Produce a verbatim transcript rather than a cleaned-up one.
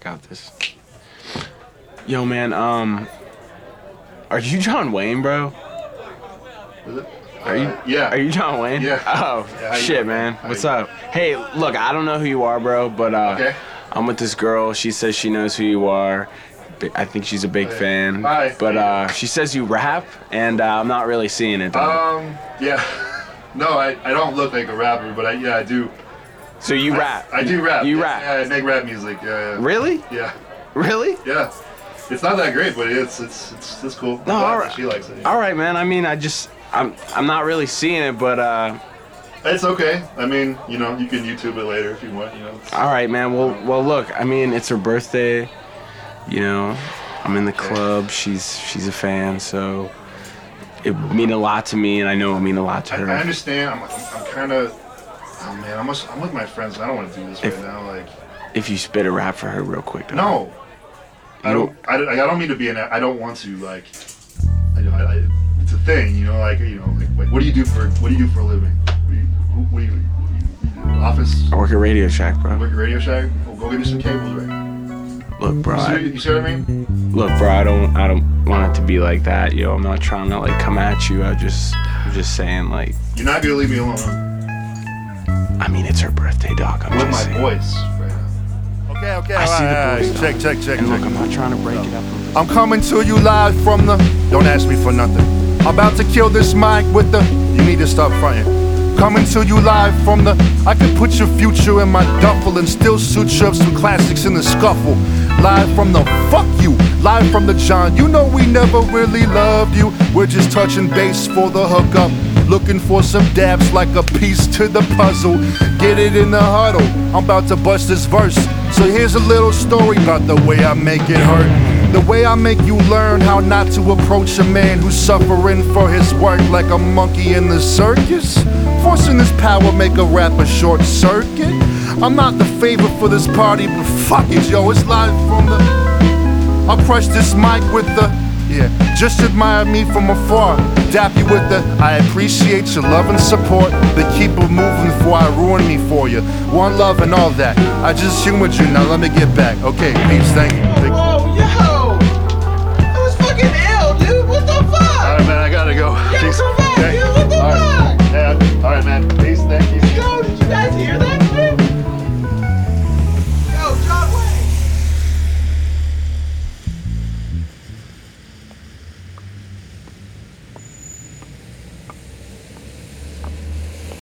got this. Yo, man, um, are you John Wayne, bro? Is it? Are you? Uh, yeah. Are you John Wayne? Yeah. Oh, Yeah, shit, you- man. how What's you- up? Hey, look, I don't know who you are, bro, but uh, Okay. I'm with this girl. She says she knows who you are. Bi- I think she's a big Hey. fan. Hi. But How you uh, she says you rap, and uh, I'm not really seeing it. Though. Um, yeah. No, I, I don't look like a rapper, but I yeah I do. so you I- rap? I, do rap. You yeah, rap? Yeah, I make rap music. Yeah, yeah. Really? Yeah, Really? yeah. It's not that great, but it's it's it's it's cool. I'm No, glad all that right. She likes it. Yeah. All right, man. I mean, I just, I'm, I'm not really seeing it, but uh, It's okay. I mean, you know, you can YouTube it later if you want. You know. It's, all right, man. Well, well, look. I mean, it's her birthday. You know, I'm in the club. She's, she's a fan, so it would mean a lot to me, and I know it would mean a lot to I, her. I understand. I'm I'm, I'm kind of. Oh man, I'm just, I'm with my friends. I don't want to do this If- right now. Like, If you spit a rap for her real quick. though. no. I You don't. I, don't- I don't mean to be an. I don't want to like. I, I, I, it's a thing, you know. Like you know, like, like what do you do for what do you do for a living? What do you, who, what do you, you, you office? I work at Radio Shack, bro. Work at Radio Shack? Well, go get me some cables, right? Look, bro. You see, I, you see what I mean? look, bro. I don't, I don't want it to be like that, yo. I'm not trying to like come at you. I just, I'm just saying, like, You're not gonna leave me alone, huh? I mean, it's her birthday, dog. I'm With just my saying. voice right now. Okay, okay, I see the alright, boost, alright. Check, check, check, And look, check. I'm not trying to break it up. I'm coming to you live from the. Don't ask me for nothing. About to kill this mic with the. You need to stop fronting. Coming to you live from the. I can put your future in my duffel and still suture up some classics in the scuffle. Live from the fuck you. Live from the John. You know we never really loved you. We're just touching base for the hookup. Looking for some dabs like a piece to the puzzle. Get it in the huddle. I'm about to bust this verse. So here's a little story about the way I make it hurt. The way I make you learn how not to approach a man who's suffering for his work like a monkey in the circus. Forcing this power make a rapper short circuit. I'm not the favorite for this party, but fuck it, yo, it's live from the. I'll crush this mic with the. Yeah, just admire me from afar. Dap you with the. I appreciate your love and support, but keep it moving before I ruin me for you. One love and all that. I just humored you, now let me get back. Okay, peace, thank you. Big- Whoa, yo! That was fucking ill, dude. What the fuck? All right, man. I gotta go. Yo, Peace. come back, Okay. dude. What the All right. fuck? Yeah. All right, man. Peace. Thank you.